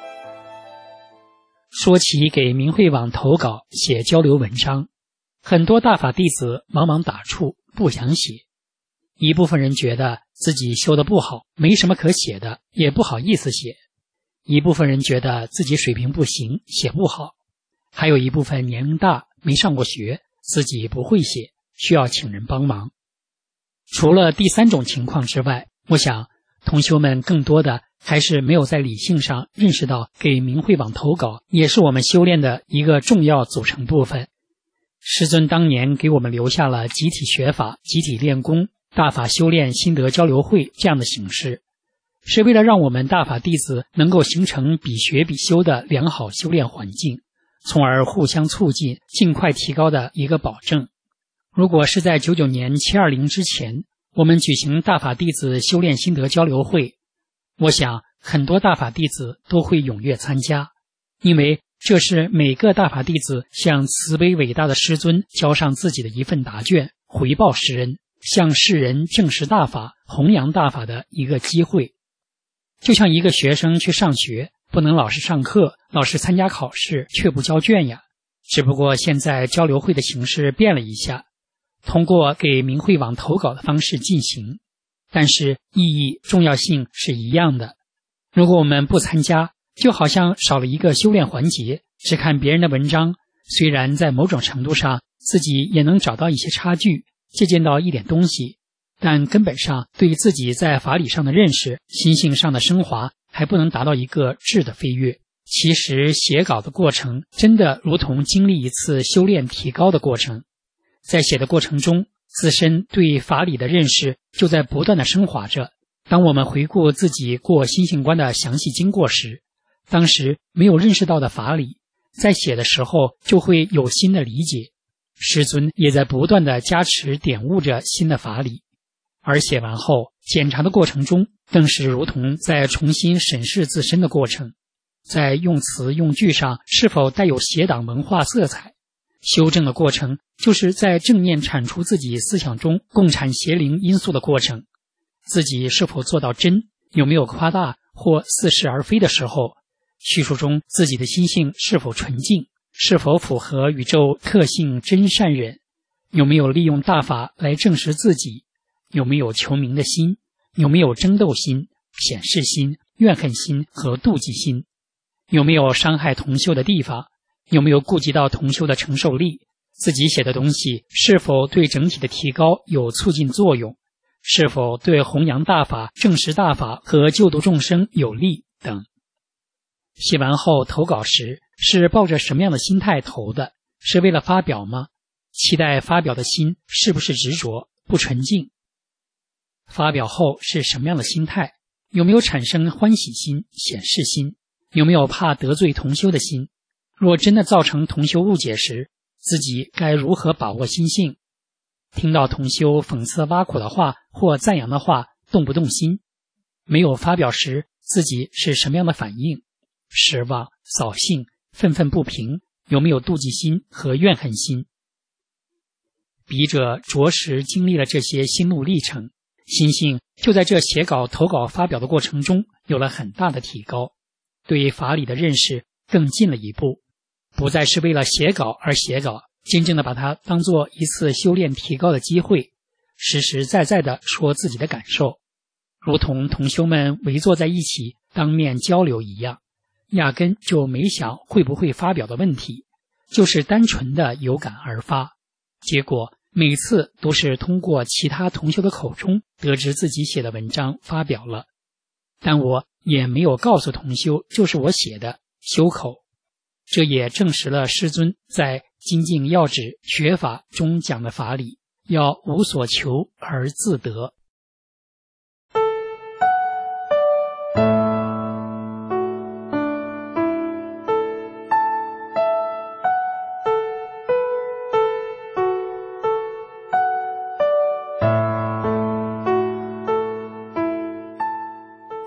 说起给明慧网投稿写交流文章，很多大法弟子往往打怵，不想写。一部分人觉得自己修得不好，没什么可写的，也不好意思写。一部分人觉得自己水平不行，写不好。还有一部分年龄大，没上过学，自己不会写，需要请人帮忙。除了第三种情况之外，我想同修们更多的还是没有在理性上认识到给明慧网投稿也是我们修炼的一个重要组成部分。师尊当年给我们留下了集体学法、集体练功、大法修炼心得交流会这样的形式，是为了让我们大法弟子能够形成比学比修的良好修炼环境，从而互相促进，尽快提高的一个保证。如果是在九九年七二零之前，我们举行大法弟子修炼心得交流会，我想很多大法弟子都会踊跃参加，因为这是每个大法弟子向慈悲伟大的师尊交上自己的一份答卷，回报师恩，向世人证实大法、弘扬大法的一个机会。就像一个学生去上学，不能老师上课，老师参加考试却不交卷呀。只不过现在交流会的形式变了一下，通过给明慧网投稿的方式进行，但是意义重要性是一样的。如果我们不参加，就好像少了一个修炼环节，只看别人的文章，虽然在某种程度上自己也能找到一些差距，借鉴到一点东西，但根本上对自己在法理上的认识、心性上的升华还不能达到一个质的飞跃。其实写稿的过程真的如同经历一次修炼提高的过程，在写的过程中，自身对法理的认识就在不断的升华着。当我们回顾自己过心性观的详细经过时，当时没有认识到的法理，在写的时候就会有新的理解，师尊也在不断的加持点悟着新的法理。而写完后检查的过程中，更是如同在重新审视自身的过程，在用词用句上是否带有邪党文化色彩，修正的过程就是在正面铲除自己思想中共产邪灵因素的过程。自己是否做到真，有没有夸大或似是而非的时候，叙述中自己的心性是否纯净，是否符合宇宙特性真善忍，有没有利用大法来证实自己，有没有求名的心，有没有争斗心、显示心、怨恨心和妒忌心，有没有伤害同修的地方，有没有顾及到同修的承受力，自己写的东西是否对整体的提高有促进作用，是否对弘扬大法、证实大法和救度众生有利等。写完后投稿时是抱着什么样的心态投的？是为了发表吗？期待发表的心是不是执着、不纯净？发表后是什么样的心态？有没有产生欢喜心、显示心？有没有怕得罪同修的心？若真的造成同修误解时，自己该如何把握心性？听到同修讽刺挖苦的话或赞扬的话，动不动心？没有发表时，自己是什么样的反应？失望、扫兴、愤愤不平，有没有妒忌心和怨恨心？笔者着实经历了这些心路历程，心性就在这写稿、投稿、发表的过程中有了很大的提高，对法理的认识更进了一步，不再是为了写稿而写稿，真正的把它当作一次修炼提高的机会，实实在在的说自己的感受，如同同修们围坐在一起当面交流一样，压根就没想会不会发表的问题，就是单纯的有感而发。结果每次都是通过其他同修的口中得知自己写的文章发表了，但我也没有告诉同修就是我写的，修口。这也证实了师尊在精进要旨学法中讲的法理，要无所求而自得。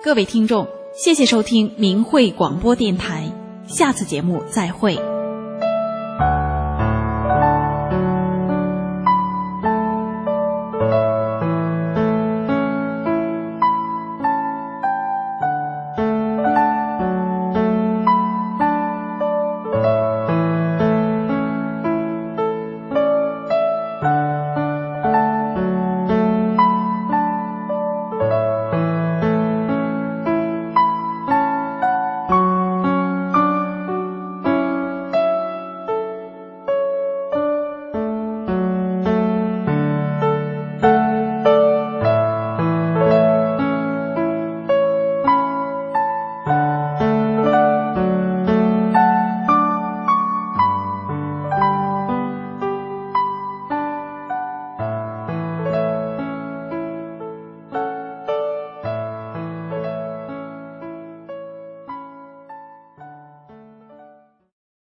各位听众，谢谢收听明慧广播电台，下次节目再会。